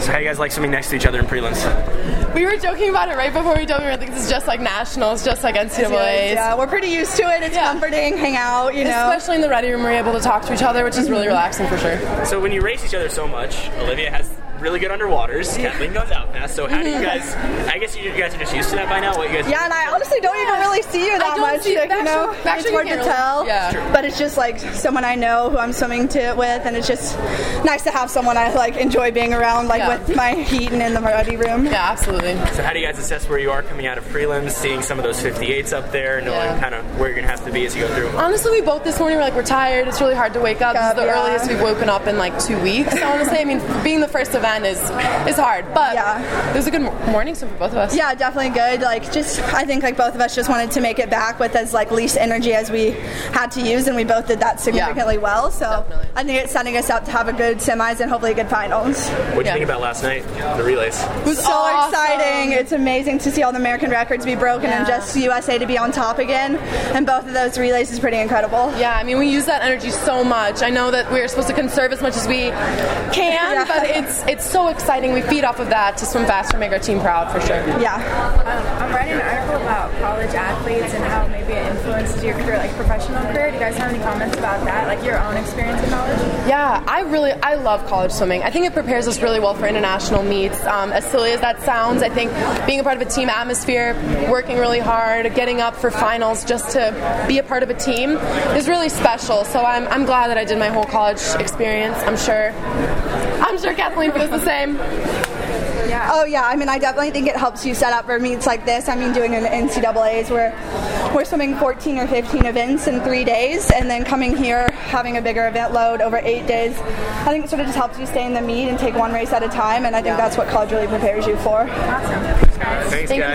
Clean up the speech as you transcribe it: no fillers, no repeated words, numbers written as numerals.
So how do you guys like swimming next to each other in prelims? We were joking about it right before we dove in. I think it's just like nationals, just like NCAAs. Yeah, we're pretty used to it. It's comforting, hang out, you know. Especially in the ready room, we're able to talk to each other, which is really relaxing for sure. So when you race each other so much, Olivia has really good underwaters. Kathleen goes out fast. So how do you guys? I guess you guys are just used to that by now. What you guys? Yeah, and I honestly don't even really see you that much. See, like, you know, it's hard to tell. Yeah. But it's just like someone I know who I'm swimming with, and it's just nice to have someone I like enjoy being around, like with my heat and in the ready room. Yeah, absolutely. So how do you guys assess where you are coming out of prelims, seeing some of those 58s up there, knowing kind of where you're gonna have to be as you go through? Honestly, we both this morning were like, we're tired. It's really hard to wake up. This is the earliest we've woken up in like 2 weeks. Honestly, I mean, being the first event is hard, but it was a good morning swim for both of us. Yeah, definitely good. Like, just I think like both of us just wanted to make it back with as like least energy as we had to use, and we both did that significantly well. So I think it's setting us up to have a good semis and hopefully a good finals. What do you think about last night, the relays? It was so exciting. It's amazing to see all the American records be broken and just USA to be on top again. And both of those relays is pretty incredible. Yeah, I mean, we use that energy so much. I know that we're supposed to conserve as much as we can, but it's so exciting. We feed off of that to swim faster, make our team proud for sure. Yeah. I'm writing an article about college athletes and how maybe it influences your career, like professional career. Do you guys have any comments about that, like your own experience in college? Yeah, I love college swimming. I think it prepares us really well for international meets. As silly as that sounds, I think being a part of a team atmosphere, working really hard, getting up for finals just to be a part of a team is really special. So I'm glad that I did my whole college experience. I'm sure Kathleen feels the same. Yeah. Oh yeah, I mean I definitely think it helps you set up for meets like this. I mean doing an NCAAs where we're swimming 14 or 15 events in 3 days and then coming here having a bigger event load over 8 days. I think it sort of just helps you stay in the meet and take one race at a time, and I think that's what college really prepares you for. Awesome. Thanks guys. Thanks guys.